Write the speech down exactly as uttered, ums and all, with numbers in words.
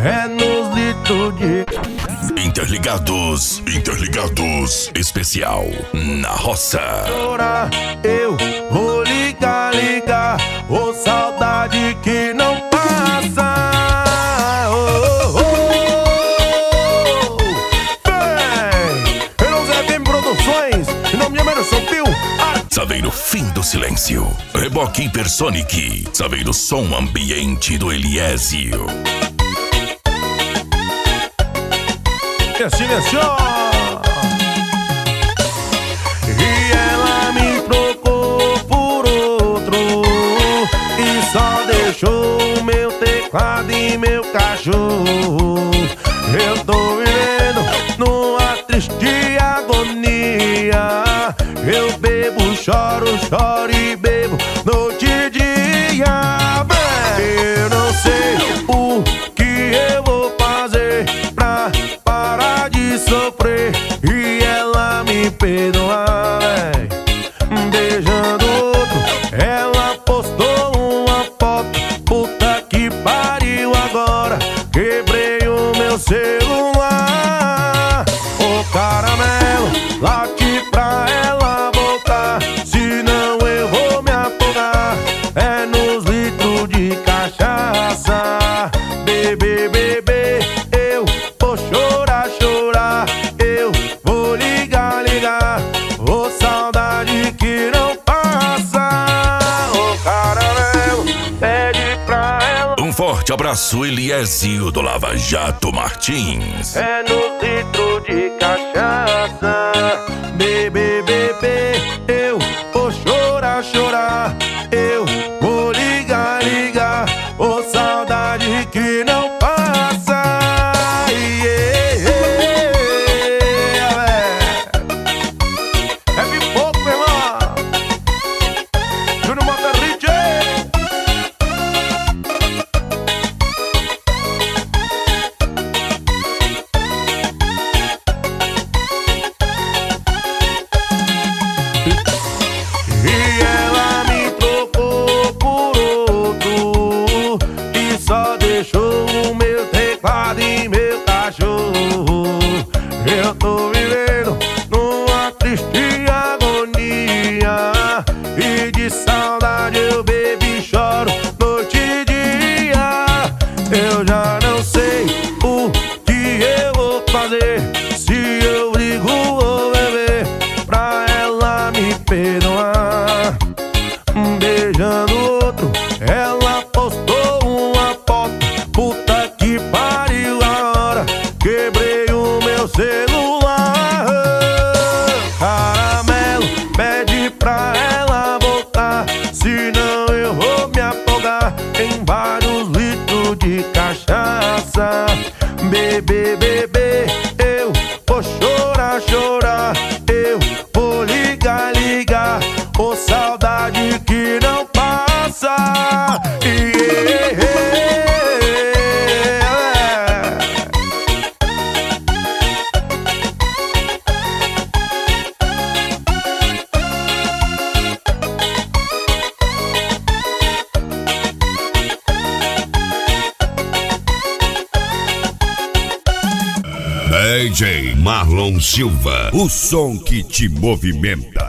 é nos litros de... Interligados, interligados, especial na roça. Chorar, eu vou ligar, ligar, ô oh, saudade que não passa. Oh, oh, oh. Vem, eu não Zé Bem Produções, em nome de Emerson Pio. Saveiro Fim do Silêncio, Reboque Hipersonic, Saveiro Som Ambiente do Eliésio. Silenciou. E ela me trocou por outro e só deixou meu teclado e meu cachorro. Eu tô vivendo numa triste agonia. Eu bebo, choro, choro e bebo noite e dia. Eu não sei o que eu vou fazer pra parar de sofrer e ela me perdoar, véi. Beijando outro, ela postou uma foto. Puta que pariu agora, quebrei o meu celular. Ô caramelo, late pra ela voltar, senão eu vou me afogar. É nos litros de cachaça. Bebê, bebê, eu vou chorar, chorar. Eu vou ligar, ligar, ô saudade que não passa. Ô caramelo, pede pra ela. Um forte abraço, Eliésio do Lava Jato Martins. É no litro de cachaça. Bebê, bebê, eu vou chorar, chorar. Eu vou ligar, ligar, ô saudade que não passa. Yeah, yeah, é pipoco, meu irmão. Júnior Motorrich. E ela me trocou por outro e só deixou o meu teclado e meu cachorro. Eu tô vivendo numa triste agonia e de saudade eu bebo e choro noite e dia. Eu já não sei o que eu vou fazer, se eu ligo ou beber pra ela me perdoar. Beijando outro, ela postou uma foto. Puta que pariu agora, quebrei o meu celular. Caramelo, pede pra ela voltar, senão eu vou me afogar em vários litros de cachaça. Bebê, bebê, eu vou chorar, chorar. Eu vou ligar, ligar, ô saudade que não passa. Yeah, yeah. D J Marlon Silva, o som que te movimenta.